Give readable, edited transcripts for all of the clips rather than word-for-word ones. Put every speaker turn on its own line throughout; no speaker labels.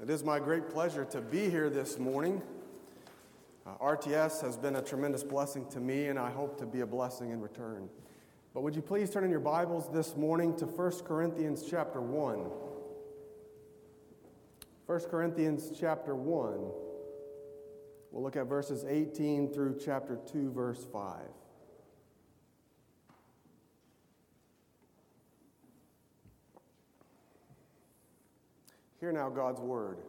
It is my great pleasure to be here this morning. RTS has been a tremendous blessing to me, and I hope to be a blessing in return. But would you please turn in your Bibles this morning to 1 Corinthians chapter 1. 1 Corinthians chapter 1. We'll look at verses 18 through chapter 2, verse 5. Hear now God's word.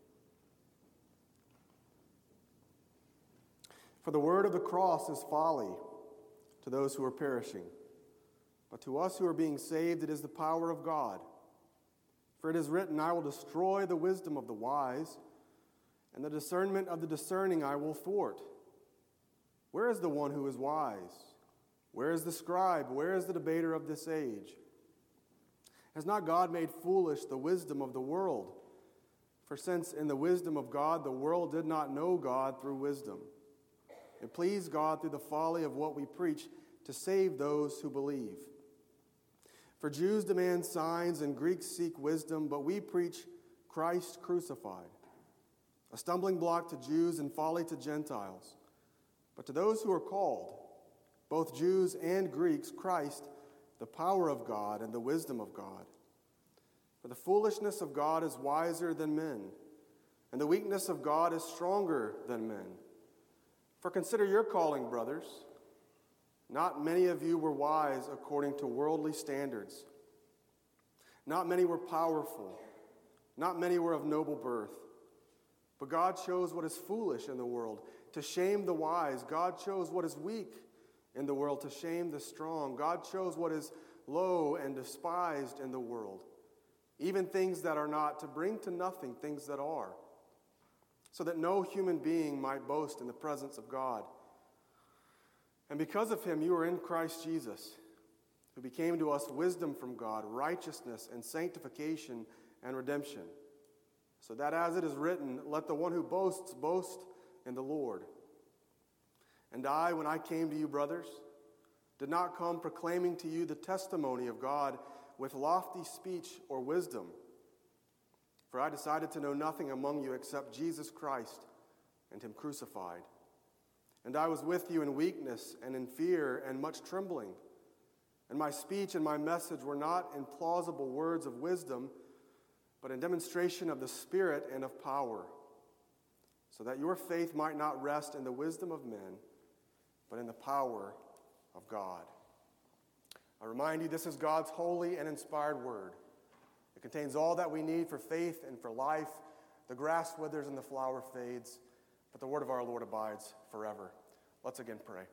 For the word of the cross is folly to those who are perishing, but to us who are being saved it is the power of God. For it is written, I will destroy the wisdom of the wise, and the discernment of the discerning I will thwart. Where is the one who is wise? Where is the scribe? Where is the debater of this age? Has not God made foolish the wisdom of the world? For since in the wisdom of God the world did not know God through wisdom, it pleased God through the folly of what we preach to save those who believe. For Jews demand signs and Greeks seek wisdom, but we preach Christ crucified, a stumbling block to Jews and folly to Gentiles. But to those who are called, both Jews and Greeks, Christ, the power of God and the wisdom of God. For the foolishness of God is wiser than men, and the weakness of God is stronger than men. For consider your calling, brothers. Not many of you were wise according to worldly standards. Not many were powerful. Not many were of noble birth. But God chose what is foolish in the world to shame the wise. God chose what is weak in the world to shame the strong. God chose what is low and despised in the world, even things that are not, to bring to nothing things that are, so that no human being might boast in the presence of God. And because of him you are in Christ Jesus, who became to us wisdom from God, righteousness and sanctification and redemption, so that as it is written, let the one who boasts boast in the Lord. And I, when I came to you, brothers, did not come proclaiming to you the testimony of God with lofty speech or wisdom. For I decided to know nothing among you except Jesus Christ and him crucified. And I was with you in weakness and in fear and much trembling. And my speech and my message were not in plausible words of wisdom, but in demonstration of the Spirit and of power, so that your faith might not rest in the wisdom of men, but in the power of God. I remind you, this is God's holy and inspired word. It contains all that we need for faith and for life. The grass withers and the flower fades, but the word of our Lord abides forever. Let's again pray.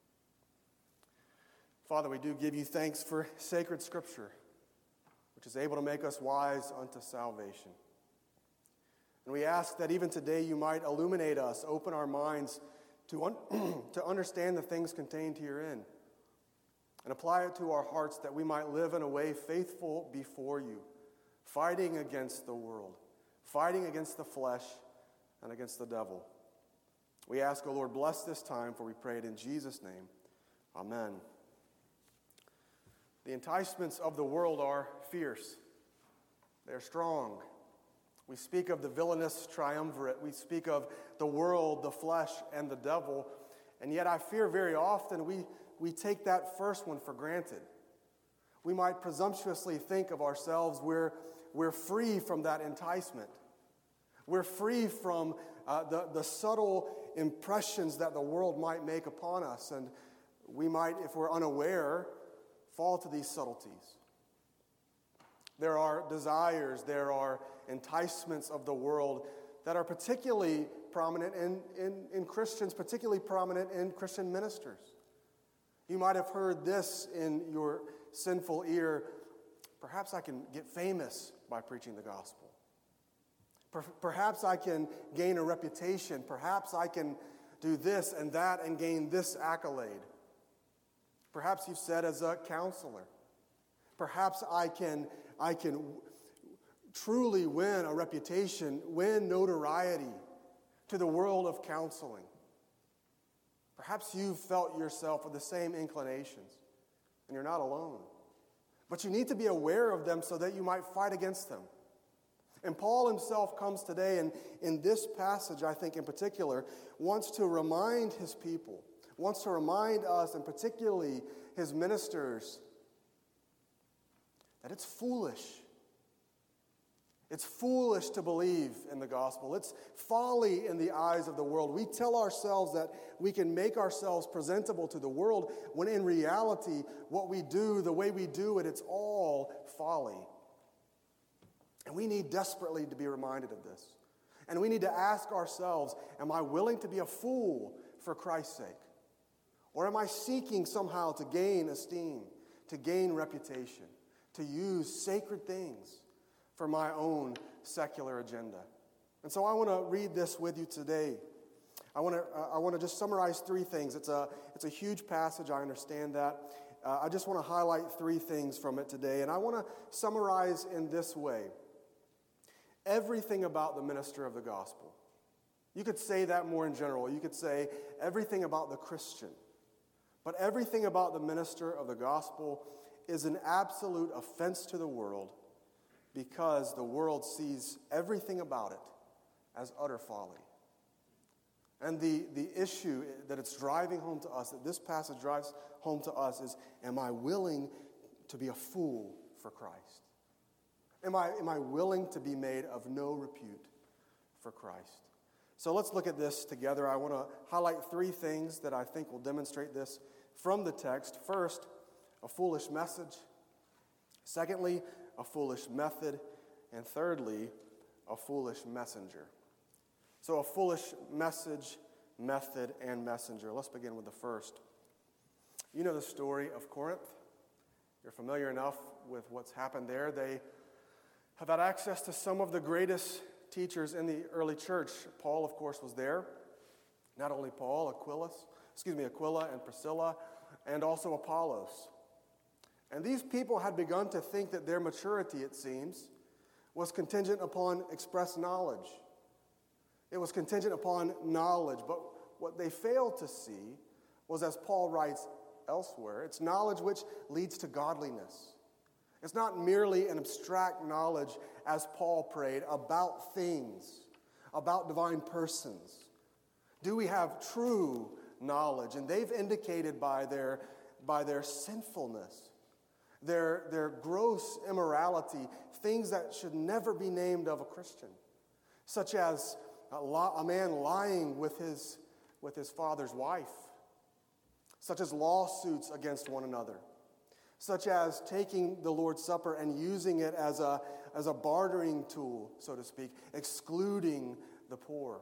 Father, we do give you thanks for sacred scripture, which is able to make us wise unto salvation. And we ask that even today you might illuminate us, open our minds to understand the things contained herein, and apply it to our hearts that we might live in a way faithful before you, fighting against the world, fighting against the flesh and against the devil. We ask, O Lord, bless this time, for we pray it in Jesus' name. Amen. The enticements of the world are fierce. They are strong. We speak of the villainous triumvirate. We speak of the world, the flesh, and the devil. And yet I fear very often we take that first one for granted. We might presumptuously think of ourselves, we're free from that enticement. We're free from the subtle impressions that the world might make upon us. And we might, if we're unaware, fall to these subtleties. There are desires, there are enticements of the world that are particularly prominent in Christians, particularly prominent in Christian ministers. You might have heard this in your sinful ear, perhaps I can get famous by preaching the gospel. Perhaps I can gain a reputation. Perhaps I can do this and that and gain this accolade. Perhaps you've said as a counselor, perhaps I can truly win a reputation, win notoriety to the world of counseling. Perhaps you've felt yourself with the same inclinations, and you're not alone. But you need to be aware of them so that you might fight against them. And Paul himself comes today, and in this passage, I think in particular, wants to remind his people, wants to remind us, and particularly his ministers, that it's foolish. It's foolish to believe in the gospel. It's folly in the eyes of the world. We tell ourselves that we can make ourselves presentable to the world, when in reality, what we do, the way we do it, it's all folly. And we need desperately to be reminded of this. And we need to ask ourselves, am I willing to be a fool for Christ's sake? Or am I seeking somehow to gain esteem, to gain reputation, to use sacred things for my own secular agenda? And so I want to read this with you today. I want to just summarize three things. It's a huge passage, I understand that. I just want to highlight three things from it today. And I want to summarize in this way. Everything about the minister of the gospel. You could say that more in general. You could say everything about the Christian. But everything about the minister of the gospel is an absolute offense to the world, because the world sees everything about it as utter folly. And the issue that it's driving home to us, that this passage drives home to us, is, am I willing to be a fool for Christ? Am I willing to be made of no repute for Christ? So let's look at this together. I want to highlight three things that I think will demonstrate this from the text. First, a foolish message. Secondly, a foolish method. And thirdly, a foolish messenger. So a foolish message, method, and messenger. Let's begin with the first. You know the story of Corinth. You're familiar enough with what's happened there. They have had access to some of the greatest teachers in the early church. Paul, of course, was there. Not only Paul, Aquila and Priscilla, and also Apollos. And these people had begun to think that their maturity, it seems, was contingent upon express knowledge. It was contingent upon knowledge, but what they failed to see was, as Paul writes elsewhere, it's knowledge which leads to godliness. It's not merely an abstract knowledge, as Paul prayed, about things, about divine persons. Do we have true knowledge? And they've indicated by their sinfulness, their gross immorality, things that should never be named of a Christian, such as a man lying with his father's wife, such as lawsuits against one another, such as taking the Lord's Supper and using it as a bartering tool, so to speak, excluding the poor.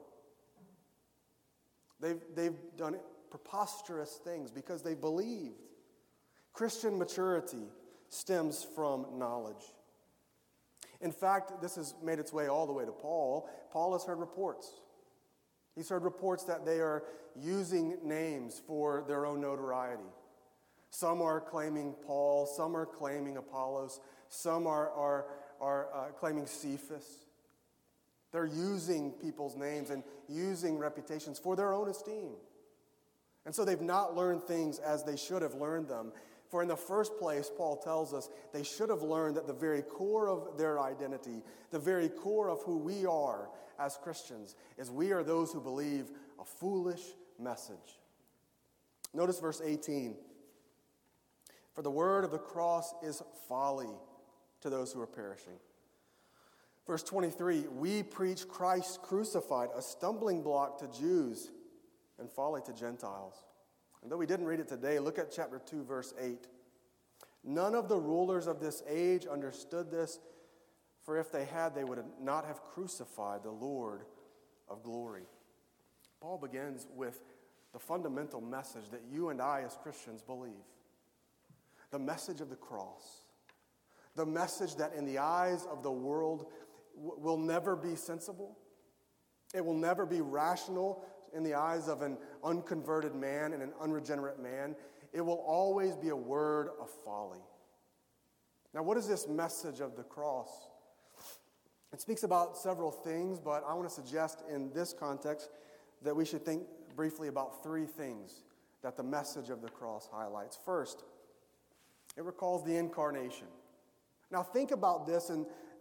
They've done preposterous things because they believed. Christian maturity stems from knowledge. In fact, this has made its way all the way to Paul. Paul has heard reports. He's heard reports that they are using names for their own notoriety. Some are claiming Paul, some are claiming Apollos, some are claiming Cephas. They're using people's names and using reputations for their own esteem. And so they've not learned things as they should have learned them. For in the first place, Paul tells us, they should have learned that the very core of their identity, the very core of who we are as Christians, is we are those who believe a foolish message. Notice verse 18. For the word of the cross is folly to those who are perishing. Verse 23, we preach Christ crucified, a stumbling block to Jews and folly to Gentiles. And though we didn't read it today, look at chapter 2, verse 8. None of the rulers of this age understood this, for if they had, they would not have crucified the Lord of glory. Paul begins with the fundamental message that you and I as Christians believe. The message of the cross. The message that in the eyes of the world will never be sensible. It will never be rational in the eyes of an unconverted man and an unregenerate man. It will always be a word of folly. Now, what is this message of the cross? It speaks about several things, but I want to suggest in this context that we should think briefly about three things that the message of the cross highlights. First, it recalls the incarnation. Now think about this and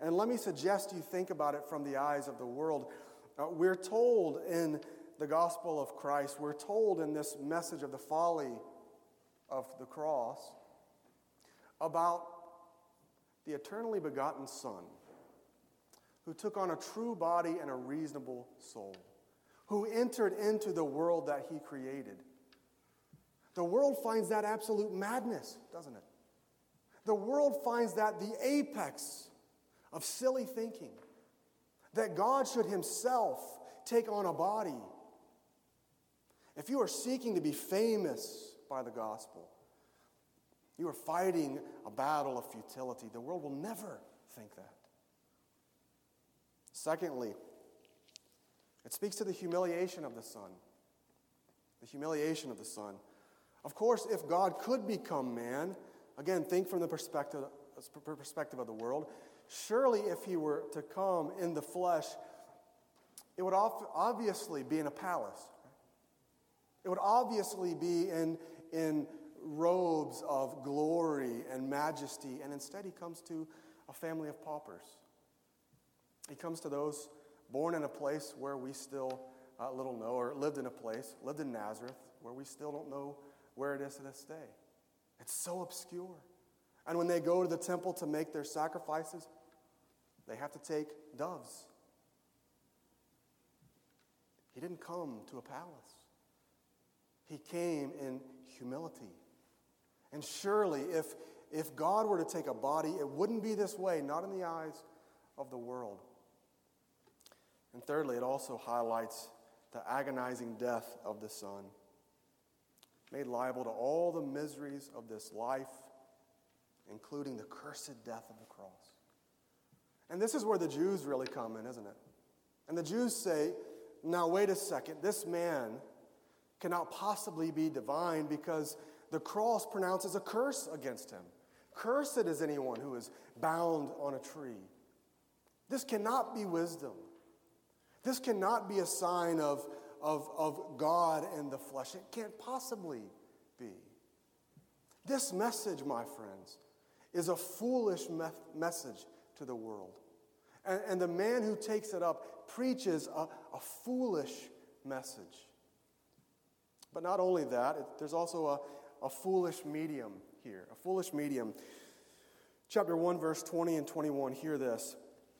And let me suggest you think about it from the eyes of the world. We're told in the gospel of Christ, we're told in this message of the folly of the cross about the eternally begotten Son, who took on a true body and a reasonable soul, who entered into the world that he created. The world finds that absolute madness, doesn't it? The world finds that the apex of silly thinking, that God should himself take on a body. If you are seeking to be famous by the gospel, you are fighting a battle of futility. The world will never think that. Secondly, it speaks to the humiliation of the Son. The humiliation of the Son. Of course, if God could become man, again, think from the perspective of the world, surely if he were to come in the flesh, it would obviously be in a palace. It would obviously be in robes of glory and majesty, and instead he comes to a family of paupers. He comes to those born in a place where we still little know, or lived in Nazareth, where we still don't know where it is to this day. It's so obscure. And when they go to the temple to make their sacrifices, they have to take doves. He didn't come to a palace. He came in humility. And surely if God were to take a body, it wouldn't be this way, not in the eyes of the world. And thirdly, it also highlights the agonizing death of the Son, made liable to all the miseries of this life, including the cursed death of the cross. And this is where the Jews really come in, isn't it? And the Jews say, now wait a second, this man cannot possibly be divine because the cross pronounces a curse against him. Cursed is anyone who is bound on a tree. This cannot be wisdom. This cannot be a sign of God in the flesh. It can't possibly be. This message, my friends, is a foolish message to the world. And the man who takes it up preaches a foolish message. But not only that, there's also a foolish medium here. A foolish medium. Chapter 1, verse 20 and 21, hear this.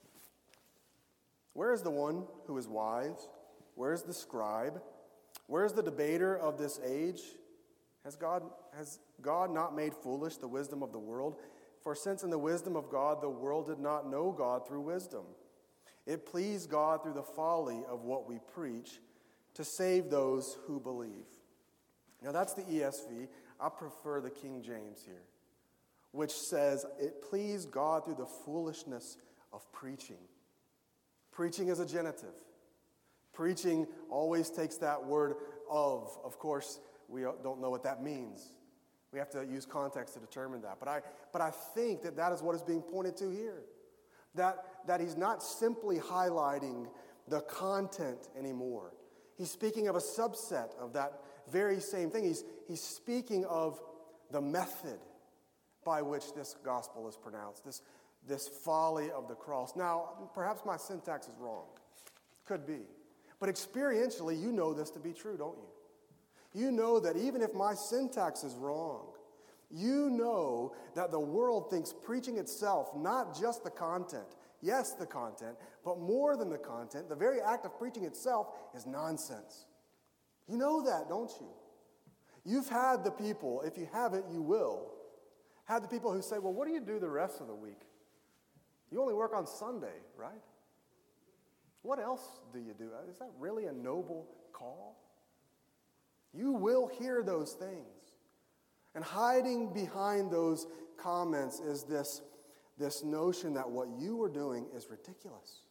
Where is the one who is wise? Where is the scribe? Where is the debater of this age? Has God not made foolish the wisdom of the world? For since in the wisdom of God the world did not know God through wisdom, it pleased God through the folly of what we preach to save those who believe. Now that's the ESV. I prefer the King James here, which says it pleased God through the foolishness of preaching. Preaching is a genitive. Preaching always takes that word of. Of course, we don't know what that means. We have to use context to determine that. But I think that is what is being pointed to here. That he's not simply highlighting the content anymore. He's speaking of a subset of that very same thing. He's speaking of the method by which this gospel is pronounced, this folly of the cross. Now, perhaps my syntax is wrong. Could be. But experientially, you know this to be true, don't you? You know that even if my syntax is wrong, you know that the world thinks preaching itself, not just the content, yes, the content, but more than the content, the very act of preaching itself is nonsense. You know that, don't you? You've had the people, if you haven't, you will, had the people who say, well, what do you do the rest of the week? You only work on Sunday, right? What else do you do? Is that really a noble call? You will hear those things. And hiding behind those comments is this notion that what you are doing is ridiculous.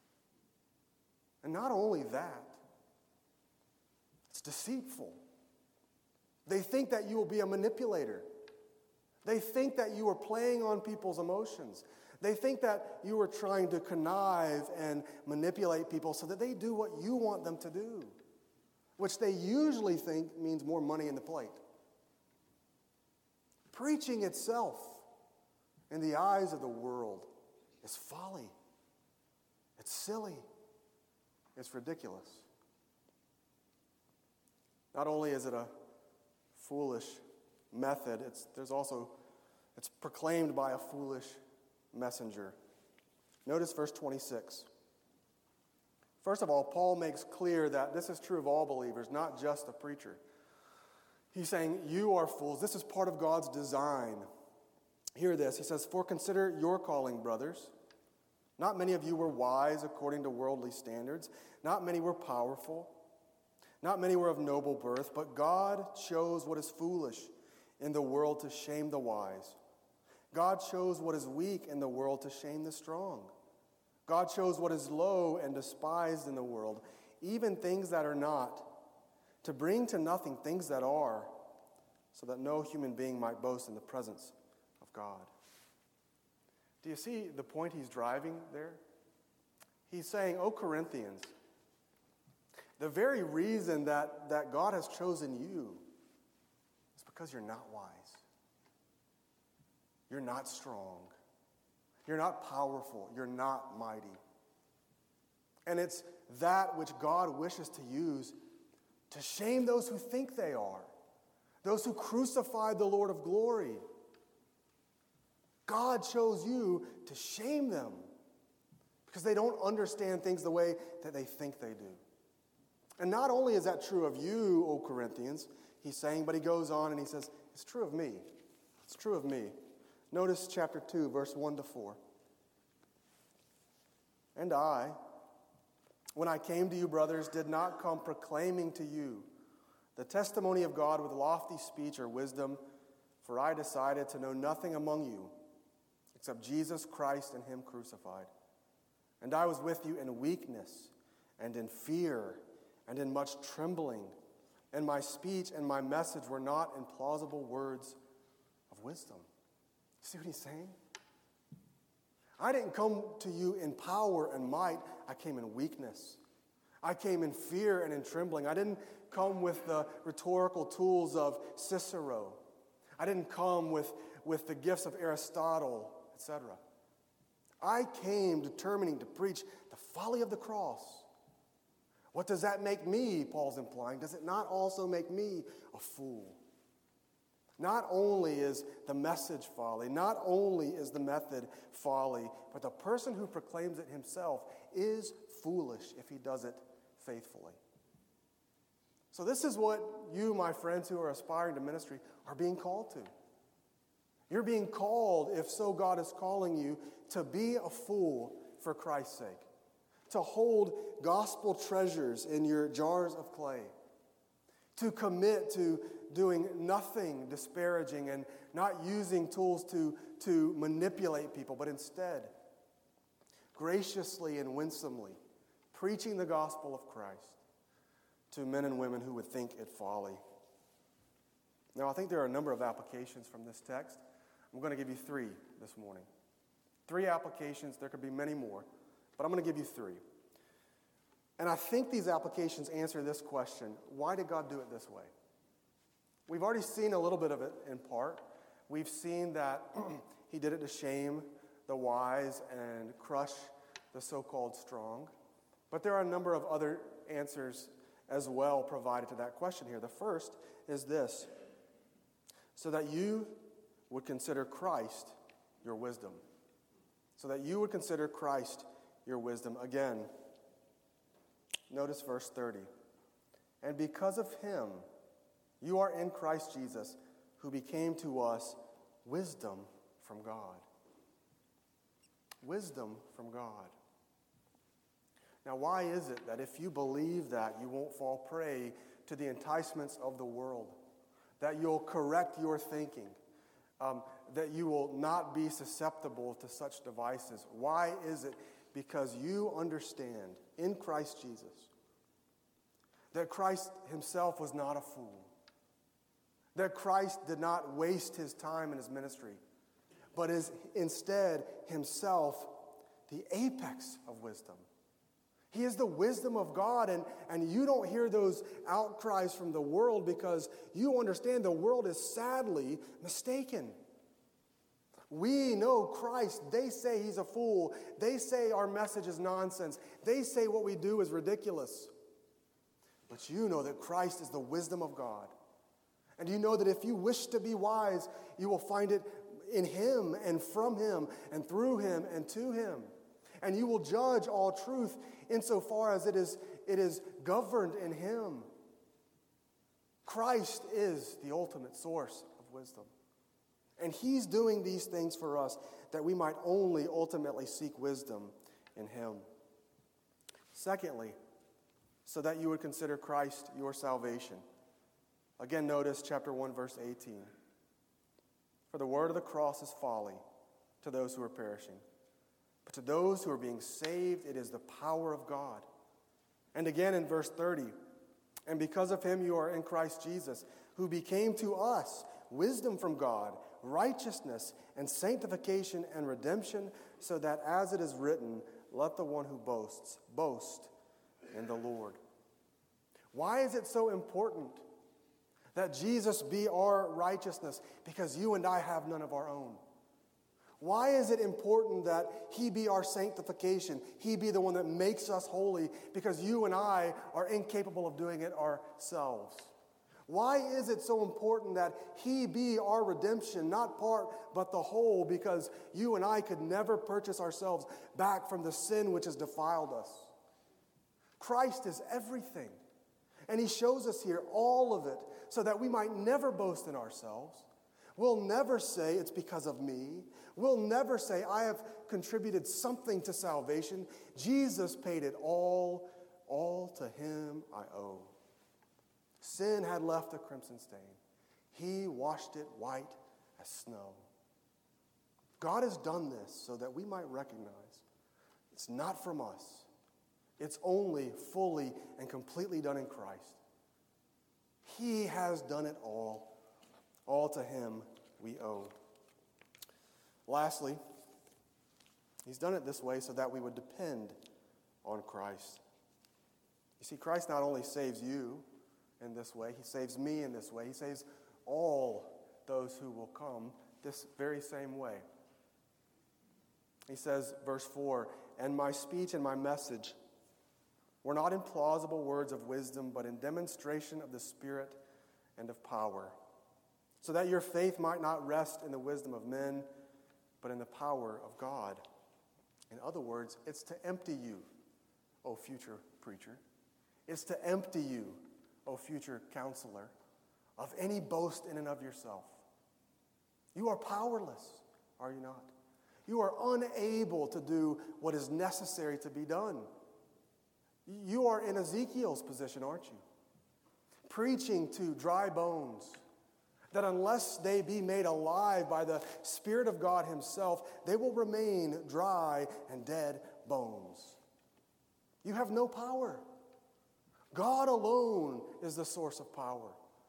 And not only that, it's deceitful. They think that you will be a manipulator. They think that you are playing on people's emotions. They think that you are trying to connive and manipulate people so that they do what you want them to do, which they usually think means more money in the plate. Preaching itself, in the eyes of the world, is folly. It's silly. It's ridiculous. Not only is it a foolish method, it's proclaimed by a foolish messenger. Notice verse 26. First of all, Paul makes clear that this is true of all believers, not just the preacher. He's saying, you are fools. This is part of God's design. Hear this. He says, for consider your calling, brothers. Not many of you were wise according to worldly standards. Not many were powerful. Not many were of noble birth. But God chose what is foolish in the world to shame the wise. God chose what is weak in the world to shame the strong. God chose what is low and despised in the world, even things that are not, to bring to nothing things that are, so that no human being might boast in the presence of God. Do you see the point he's driving there? He's saying, O Corinthians, the very reason that God has chosen you is because you're not wise. You're not strong. You're not powerful. You're not mighty. And it's that which God wishes to use to shame those who think they are, those who crucified the Lord of glory. God chose you to shame them because they don't understand things the way that they think they do. And not only is that true of you, O Corinthians, he's saying, but he goes on and he says, it's true of me. It's true of me. Notice chapter 2, verse 1 to 4. And I, when I came to you, brothers, did not come proclaiming to you the testimony of God with lofty speech or wisdom, for I decided to know nothing among you except Jesus Christ and him crucified. And I was with you in weakness and in fear and in much trembling, and my speech and my message were not in plausible words of wisdom. See what he's saying? I didn't come to you in power and might. I came in weakness. I came in fear and in trembling. I didn't come with the rhetorical tools of Cicero. I didn't come with the gifts of Aristotle, etc. I came determining to preach the folly of the cross. What does that make me, Paul's implying? Does it not also make me a fool? Not only is the message folly, not only is the method folly, but the person who proclaims it himself is foolish if he does it faithfully. So this is what you, my friends who are aspiring to ministry, are being called to. You're being called, if so God is calling you, to be a fool for Christ's sake, to hold gospel treasures in your jars of clay, to commit to doing nothing disparaging and not using tools to manipulate people, but instead, graciously and winsomely, preaching the gospel of Christ to men and women who would think it folly. Now, I think there are a number of applications from this text. I'm going to give you 3 this morning. 3 applications. There could be many more, but I'm going to give you 3. And I think these applications answer this question: why did God do it this way? We've already seen a little bit of it in part. We've seen that he did it to shame the wise and crush the so-called strong. But there are a number of other answers as well provided to that question here. The first is this: so that you would consider Christ your wisdom. So that you would consider Christ your wisdom. Again, notice verse 30. And because of him, you are in Christ Jesus, who became to us wisdom from God. Wisdom from God. Now, why is it that if you believe that, you won't fall prey to the enticements of the world, that you'll correct your thinking, that you will not be susceptible to such devices? Why is it? Because you understand in Christ Jesus that Christ himself was not a fool, that Christ did not waste his time in his ministry, but is instead himself the apex of wisdom. He is the wisdom of God, and you don't hear those outcries from the world because you understand the world is sadly mistaken. We know Christ. They say he's a fool. They say our message is nonsense. They say what we do is ridiculous. But you know that Christ is the wisdom of God. And you know that if you wish to be wise, you will find it in him and from him and through him and to him. And you will judge all truth insofar as it is governed in him. Christ is the ultimate source of wisdom. And he's doing these things for us that we might only ultimately seek wisdom in him. Secondly, so that you would consider Christ your salvation. Again, notice chapter 1, verse 18. For the word of the cross is folly to those who are perishing. But to those who are being saved, it is the power of God. And again in verse 30, and because of him you are in Christ Jesus, who became to us wisdom from God, righteousness and sanctification and redemption, so that as it is written, let the one who boasts, boast in the Lord. Why is it so important that Jesus be our righteousness? Because you and I have none of our own. Why is it important that he be our sanctification? He be the one that makes us holy, because you and I are incapable of doing it ourselves. Why is it so important that he be our redemption, not part but the whole, because you and I could never purchase ourselves back from the sin which has defiled us? Christ is everything. And he shows us here all of it so that we might never boast in ourselves. We'll never say it's because of me. We'll never say I have contributed something to salvation. Jesus paid it all to him I owe. Sin had left a crimson stain. He washed it white as snow. God has done this so that we might recognize it's not from us. It's only fully and completely done in Christ. He has done it all. All to him we owe. Lastly, he's done it this way so that we would depend on Christ. You see, Christ not only saves you in this way, he saves me in this way. He saves all those who will come this very same way. He says, verse 4, and my speech and my message were not in plausible words of wisdom, but in demonstration of the Spirit and of power, so that your faith might not rest in the wisdom of men, but in the power of God. In other words, it's to empty you, O future preacher. It's to empty you, O future counselor, of any boast in and of yourself. You are powerless, are you not? You are unable to do what is necessary to be done. You are in Ezekiel's position, aren't you? Preaching to dry bones, that unless they be made alive by the Spirit of God himself, they will remain dry and dead bones. You have no power. God alone is the source of power.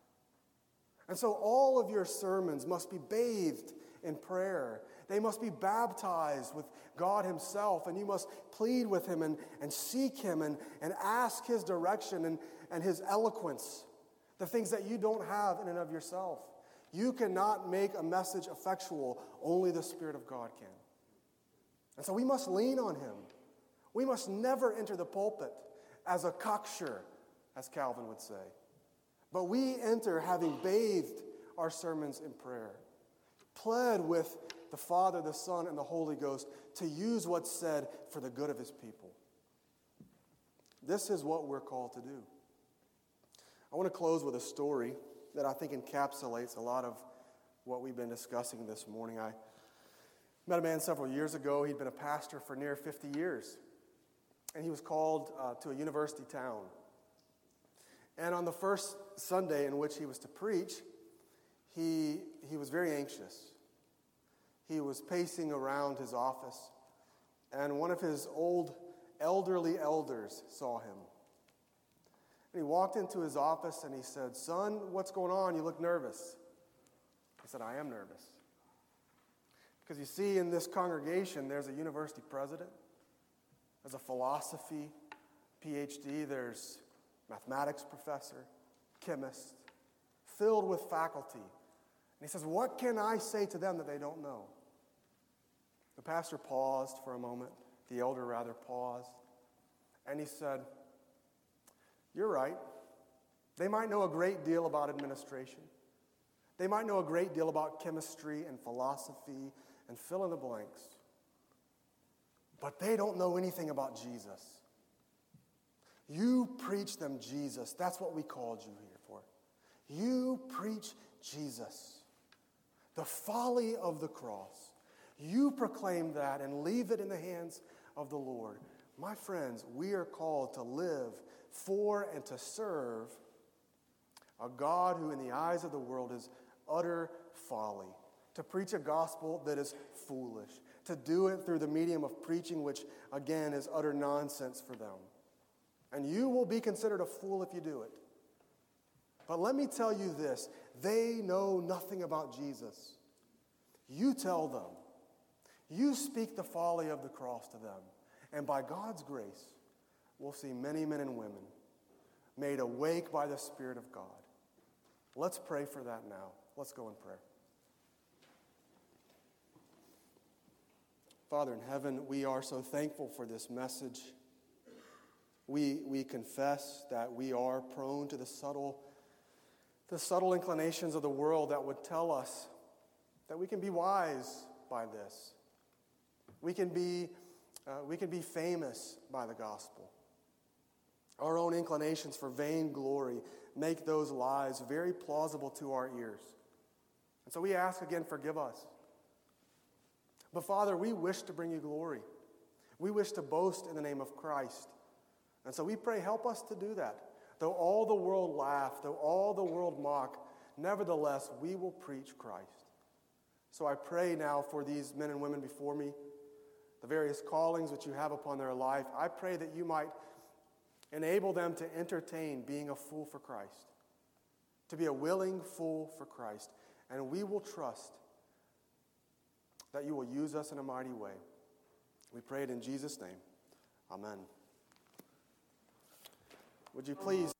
And so all of your sermons must be bathed in prayer. They must be baptized with God himself, and you must plead with him and seek him and ask his direction and his eloquence, the things that you don't have in and of yourself. You cannot make a message effectual. Only the Spirit of God can. And so we must lean on him. We must never enter the pulpit as a cocksure, as Calvin would say. But we enter having bathed our sermons in prayer, pled with the Father, the Son, and the Holy Ghost to use what's said for the good of his people. This is what we're called to do. I want to close with a story that I think encapsulates a lot of what we've been discussing this morning. I met a man several years ago. He'd been a pastor for near 50 years. And he was called to a university town. And on the first Sunday in which he was to preach, he was very anxious. He was pacing around his office, and one of his old elderly elders saw him. And he walked into his office and he said, "Son, what's going on? You look nervous." I said, "I am nervous." Because you see, in this congregation, there's a university president, there's a philosophy PhD, there's mathematics professor, chemist, filled with faculty. And he says, "What can I say to them that they don't know?" The pastor paused for a moment. The elder rather paused. And he said, "You're right. They might know a great deal about administration. They might know a great deal about chemistry and philosophy and fill in the blanks. But they don't know anything about Jesus. You preach them Jesus. That's what we called you here for. You preach Jesus, the folly of the cross. You proclaim that and leave it in the hands of the Lord." My friends, we are called to live for and to serve a God who in the eyes of the world is utter folly, to preach a gospel that is foolish, to do it through the medium of preaching, which again is utter nonsense for them. And you will be considered a fool if you do it. But let me tell you this, they know nothing about Jesus. You tell them. You speak the folly of the cross to them. And by God's grace, we'll see many men and women made awake by the Spirit of God. Let's pray for that now. Let's go in prayer. Father in heaven, we are so thankful for this message. We confess that we are prone to the subtle inclinations of the world that would tell us that we can be wise by this. We can be famous by the gospel. Our own inclinations for vainglory make those lies very plausible to our ears. And so we ask again, forgive us. But Father, we wish to bring you glory. We wish to boast in the name of Christ. And so we pray, help us to do that. Though all the world laugh, though all the world mock, nevertheless, we will preach Christ. So I pray now for these men and women before me, the various callings which you have upon their life. I pray that you might enable them to entertain being a fool for Christ, to be a willing fool for Christ. And we will trust that you will use us in a mighty way. We pray it in Jesus' name. Amen. Would you please